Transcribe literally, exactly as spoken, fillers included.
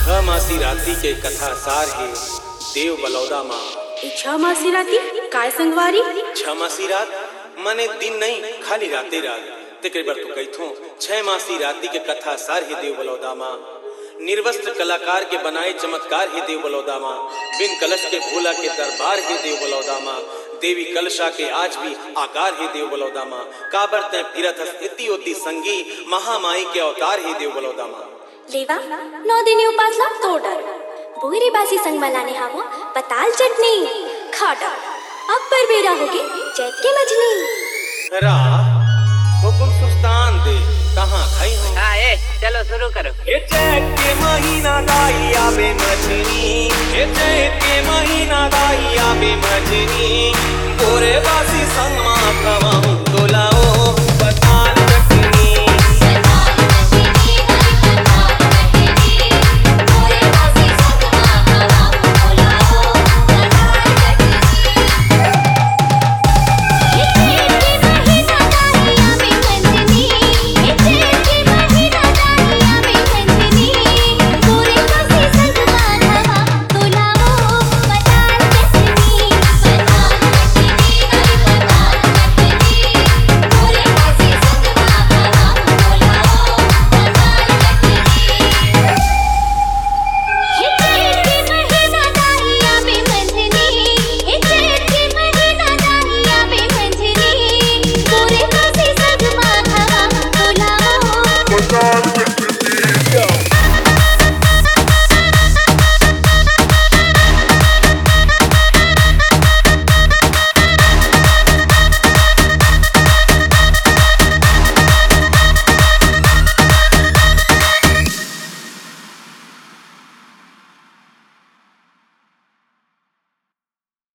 छह मासी राती के कथा सार है देव बलौदा माँ। छह मासी राती काय संगवारी? छह मासी रात मने दिन नहीं खाली राते रात तेरे बार तो कही थो छह मासी राती के कथा सार है देव बलौदा माँ। निर्वस्त्र कलाकार के बनाए चमत्कार है देव बलौदा माँ। बिन कलश के भोला के दरबार है देव बलौदा माँ। देवी कलशा के आज भी आकार है देव बलौदा माँ। काबर तय फिरत इति ओति संगी महामाई के अवतार है देव बलौदा माँ। लेवा नौ दिन उपास ला तो डर बोरे बासी संग मलाने हावो पताल चटनी खाड़ा अब पर बेरा होगे चैत के मजनी रा हुकुम सुस्तान दे कहाँ खाई हो। हाँ ए चलो शुरू करो। ये चैत के महीना दाई आवे मजनी ये चैत के महीना दाई आवे मजनी बोरे बासी संग माँ कमाऊं